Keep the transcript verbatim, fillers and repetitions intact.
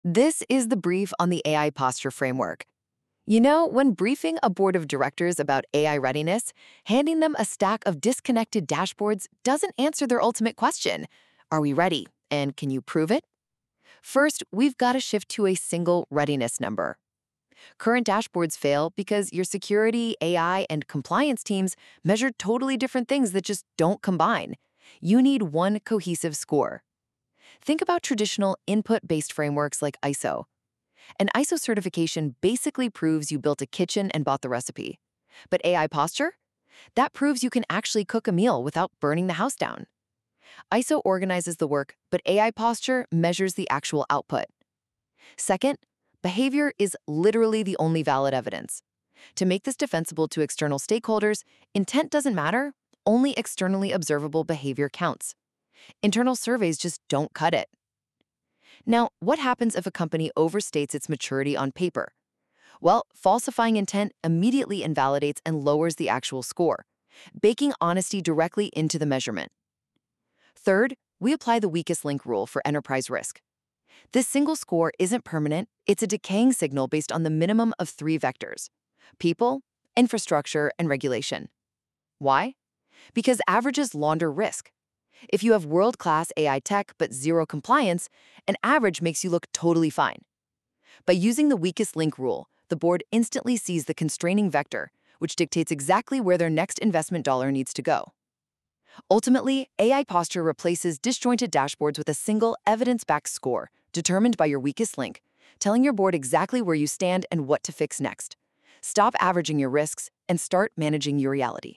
This is the brief on the A I posture framework. You know, when briefing a board of directors about A I readiness, handing them a stack of disconnected dashboards doesn't answer their ultimate question. Are we ready? And can you prove it? First, we've got to shift to a single readiness number. Current dashboards fail because your security, A I, and compliance teams measure totally different things that just don't combine. You need one cohesive score. Think about traditional input-based frameworks like I S O. An I S O certification basically proves you built a kitchen and bought the recipe. But A I posture? That proves you can actually cook a meal without burning the house down. I S O organizes the work, but A I posture measures the actual output. Second, behavior is literally the only valid evidence. To make this defensible to external stakeholders, intent doesn't matter, only externally observable behavior counts. Internal surveys just don't cut it. Now, what happens if a company overstates its maturity on paper? Well, falsifying intent immediately invalidates and lowers the actual score, baking honesty directly into the measurement. Third, we apply the weakest link rule for enterprise risk. This single score isn't permanent, it's a decaying signal based on the minimum of three vectors: people, infrastructure, and regulation. Why? Because averages launder risk. If you have world-class A I tech but zero compliance, an average makes you look totally fine. By using the weakest link rule, the board instantly sees the constraining vector, which dictates exactly where their next investment dollar needs to go. Ultimately, A I posture replaces disjointed dashboards with a single evidence-backed score, determined by your weakest link, telling your board exactly where you stand and what to fix next. Stop averaging your risks and start managing your reality.